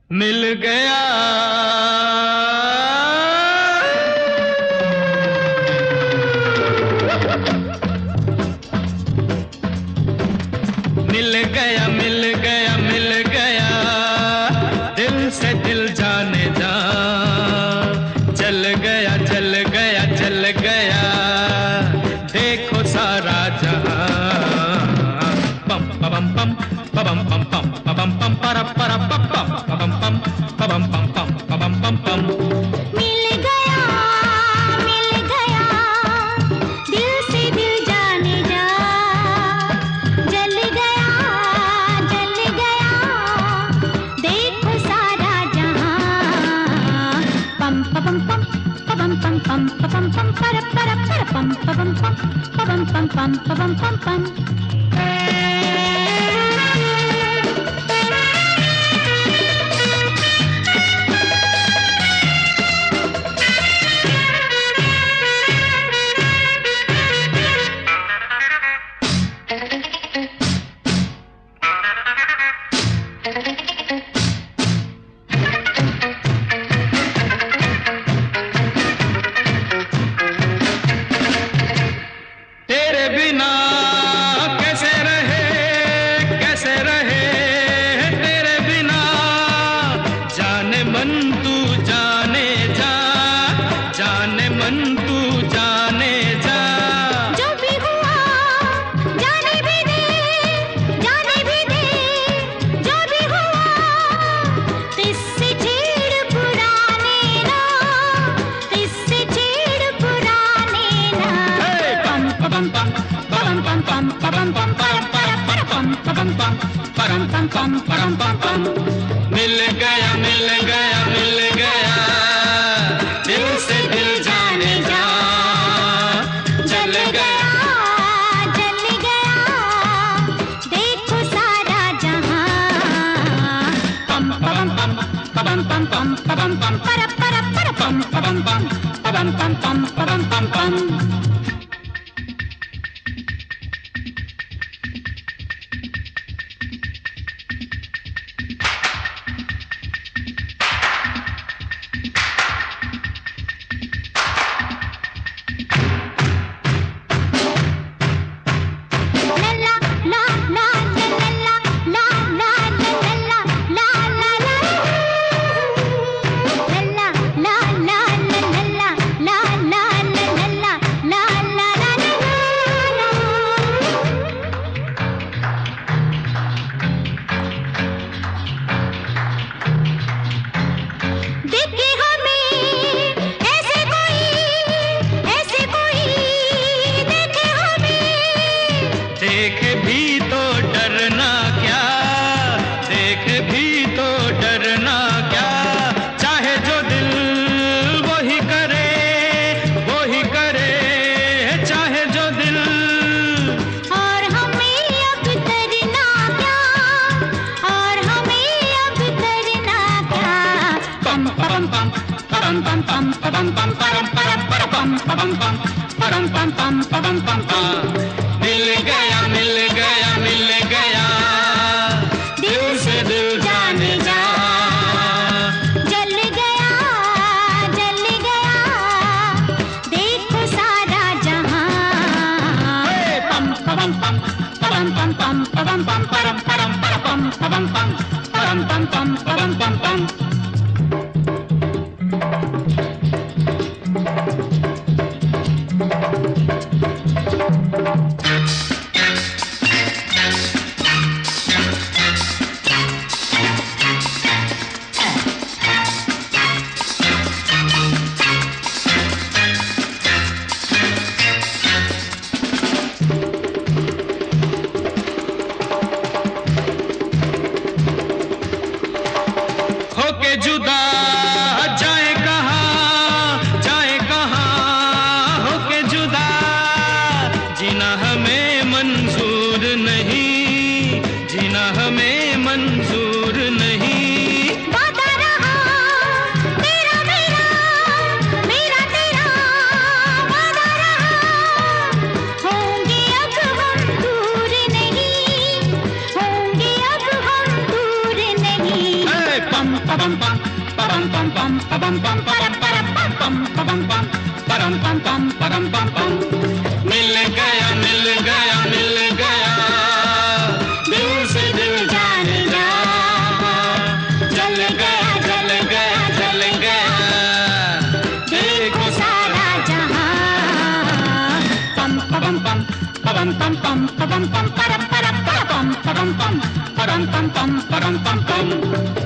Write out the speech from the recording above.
मिल गया मिल गया मिल गया मिल गया दिल से दिल जाने जा चल गया चल गया चल गया देखो सारा जहां पम पम पम पम पम पम पम पम para para pam pam pam pam pam pam pam pam pam pam मिल गया दिल से दिल जाने जा जल गया देखो सारा जहां पम पम पम पम पम पम पम पम para para para pam pam pam pam pam pam pam मिल गया मिल गया मिल गया दिल से दिल जाने जा चल गया देखो सारा जहां पम पम पम पम पम पम पम पम para para para pam pam pam pam pam pam pam pam pam देखे भी तो डरना क्या देखे भी तो डरना क्या चाहे जो दिल वही करे चाहे जो दिल और हमें अब करना क्या पम पम पम पम पम पम पम पम परम परम परम पम पम परम पम पम पम पम पम मिल गया मिल गया मिल गया दिल से दिल जाने जा जल गया देखो सारा जहां पम पम पम पम पम पम पम पम परम परम परम पम पम परम पम पम परम पम पम जुदा जाए कहाँ होके जुदा जीना हमें मंजूर नहीं जीना हमें मंजूर नहीं वादा रहा तेरा मेरा तेरा वादा रहा होंगे अब हम दूर नहीं पम पम पम पम पम पम पम पम पम परम परम पम पम पम परम पम पम परम पम पम। मिल गया मिल गया मिल गया, दिल से दिल जान जा, जल गया जल गया जल गया, देखो सारा जहां। पम पम पम पम पम पम पम पम परम परम पम पम पम परम पम पम परम पम पम।